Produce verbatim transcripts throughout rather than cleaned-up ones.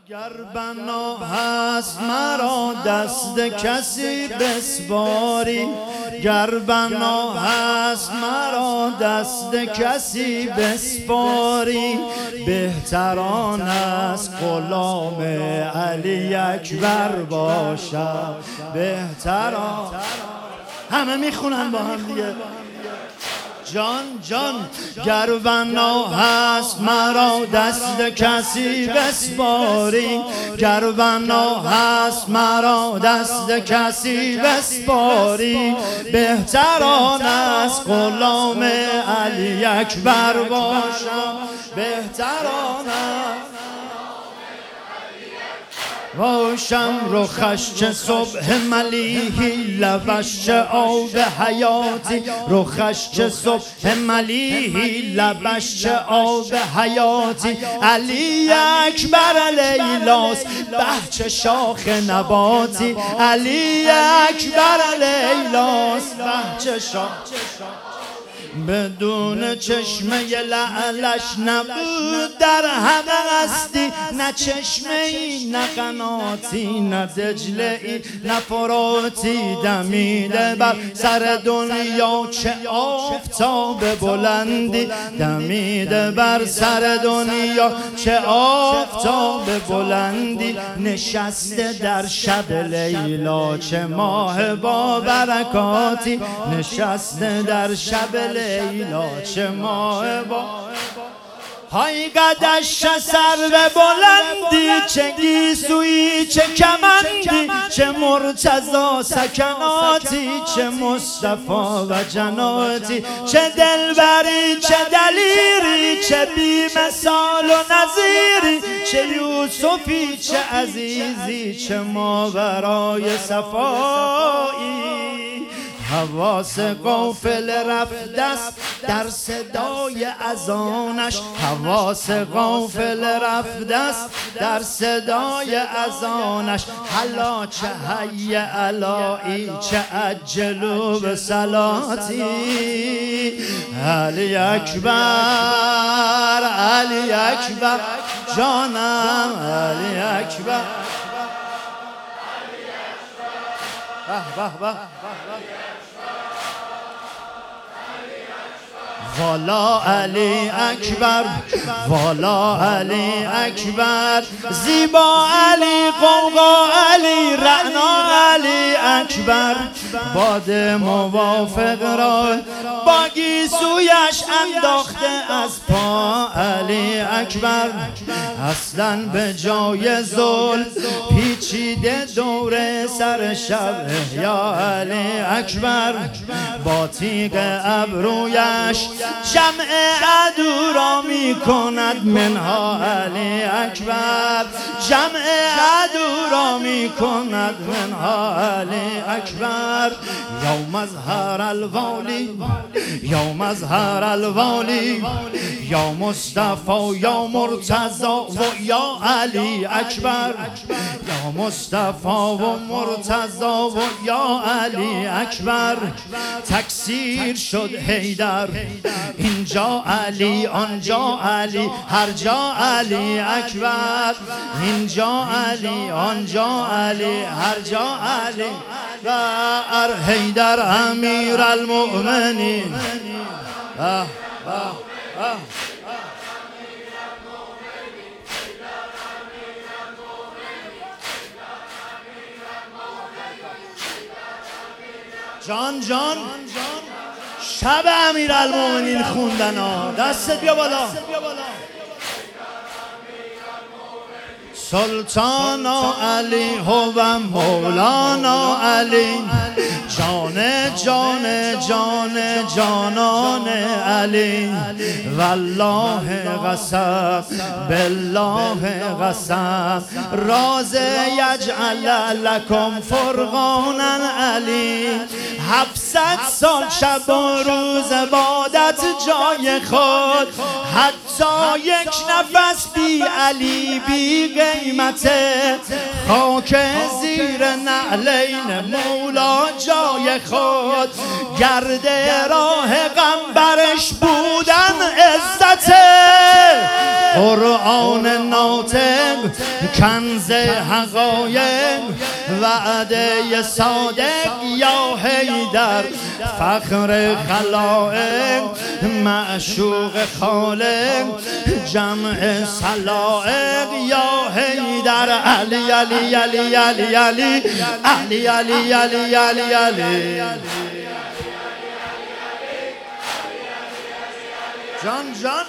گر بنا هست مرا دست کسی بسپاری، گر بنا هست مرا دست کسی بسپاری، بهتران است غلام علی اکبر باشم. بهتران همه میخونن با هم دیگه. جان جان گر بنا هست مرا دست کسی بسپاری، گر بنا هست مرا دست کسی بسپاری، بهتران است غلام علی اکبر باشم. بهتران است باشم رخش چه صبح ملیحی، لبش چه آب حیاتی، رخش چه صبح ملیحی، لبش چه آب حیاتی، علی اکبر لیلاست بهچه شاخ نباتی، علی اکبر لیلاست بهچه شاخ. بدون چشمه لعلش نبود در همه هستی، نه چشمه ای نه قناتی، نه دجله ای نه فراتی، دمیده بر سر دنیا چه آفتاب بلندی، دمیده بر سر دنیا چه آفتاب بلندی، نشسته در شب لیلا چه ماه با برکاتی، نشسته در شب لیلا چه ماه با های قدش سر به بلندی، چه گیسویی چه کمندی، چه مرتضی سکناتی، چه مصطفی و جناتی، چه دلبری چه دلیری، چه بی مثال و نظیری، چه یوسفی چه عزیزی، چه ماورای صفایی. حواس غافل رفت دست در صدای اذانش، حواس غافل رفت دست در صدای اذانش، حالا چه حی علایی چه عجلو به صلاتی، علی اکبر علی اکبر جانم علی اکبر. به به به والا علی اکبر والا علی اکبر، زیبا علی قوقا علی رعنا علی اکبر، باد موافق را با گیسویش انداخته از پا علی اکبر، اصلا به جای ظلم پیچیده دور سر شب یا علی اکبر، با تیغ ابرویش جمع عدو را می کند منها علی اکبر، جمع عدو را می کند منها علی اکبر. یوم ازهر الوالی یوم ازهر الوالی یا مصطفی یا مرتضی و یا علی اکبر، یا مصطفی و مرتضی و یا علی اکبر. تکثیر شد حیدر اینجا علی آنجا علی هر جا علی اکبر، اینجا علی آنجا علی هر جا علی و ار حیدر امیر المؤمنین. جان جان شب امیرالمومنین خوندن ها، دستت بیا بالا. سلطانا علی هو مولانا علی، جان جان جان جانان علی، والله قسم بالله قسم راز یجعل لکم فرقانا علی. هفتصد سال شب و روز عبادت جای خود، حتی یک نفس بی علی بی قیمته، خاک زیر نعلین مولا جای خود، گرد راه غم برش بودن عزته. قرآن ناطق کنز حقایق وعده صادق یا حیدر فخر خلائق معشوق خالق جمع سلائق یا حیدر علی علی علی علی علی علی علی علی علی علی جان جان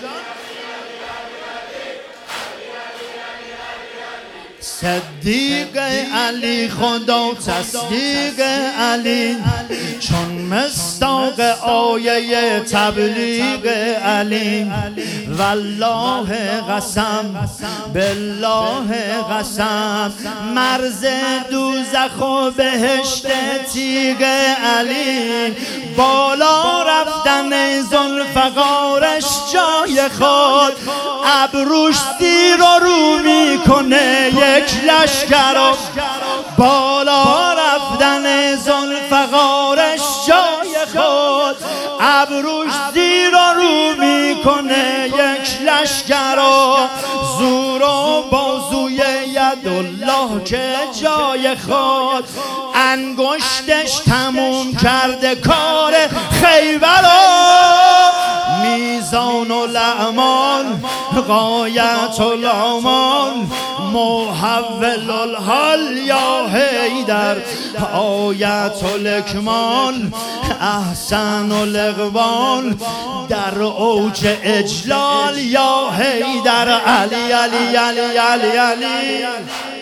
صدیق علی خدا تصدیق علی چون مصداق آیه تبلیغ علی والله قسم بالله قسم مرز دوزخ و بهشت تیغ علی بالا رفتن ذوالفقارش جای خود ابروش زیر و رو میکنه یک لشکر بالا رفتن ذوالفقارش جای خود ابروش زیر و رو میکنه یک لشکر زور و بازوی یدالله که جای خود انگشتش تموم کرده کار خیبر میزان الاعمال غایت الامال محول الحال یا حیدر آیت الاکمال احسن الاقبال در اوج اجلال یا حیدر علی علی علی علی علی